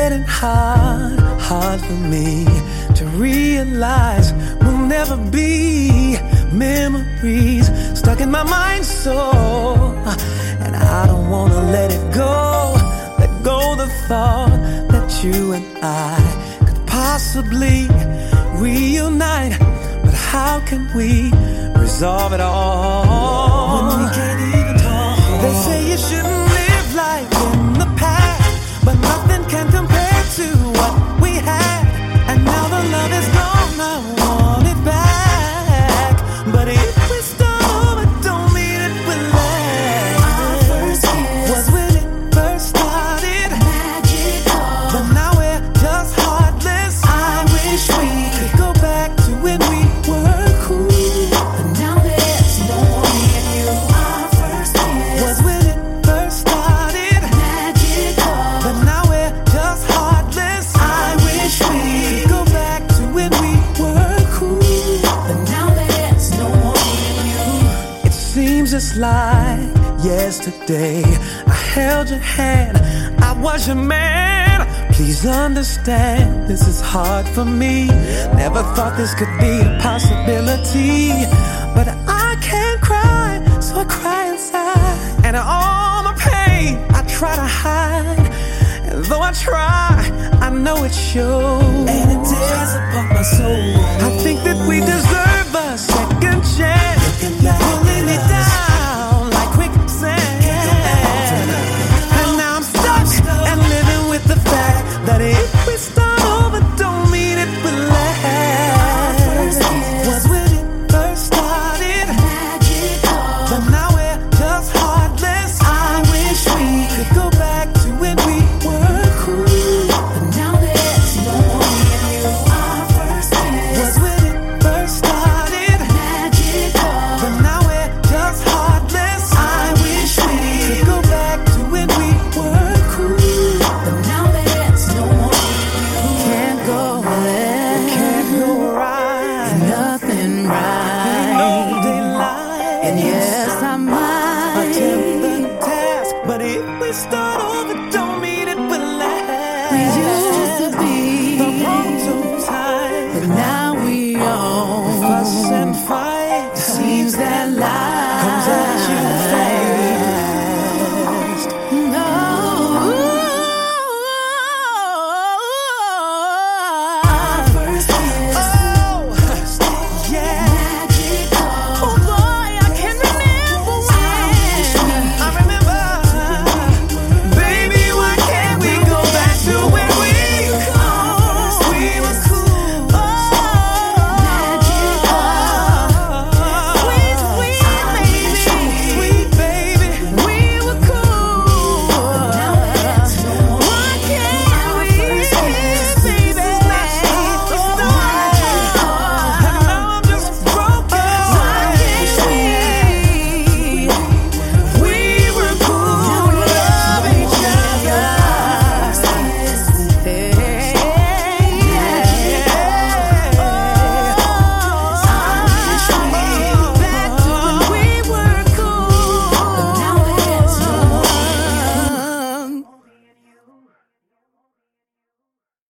getting hard for me to realize we'll never be memories stuck in my mind so, and I don't wanna let go the thought that you and I could possibly reunite. But how can we resolve it all when we can't even talk? They say you shouldn't live life in the past, but nothing can compare to what we had. And now the love is gone, I want it back. But if we start over, don't mean it will last. Our first kiss was when it first started, magical, but now we're just heartless. I wish we could go back to when we were cool. but now there's no more me and you. Our first kiss Was when it first started, magical, but now we're just heartless. I wish we could go back to when we were cool. but now there's no more me and you. It seems just like yesterday I held your hand, I was your man. Please understand, this is hard for me. Never thought this could be a possibility. But I can't cry, so I cry inside. And all the pain I try to hide, and though I try, I know it shows, and it tears apart my soul. I think that we deserve a second chance. You're pulling me down.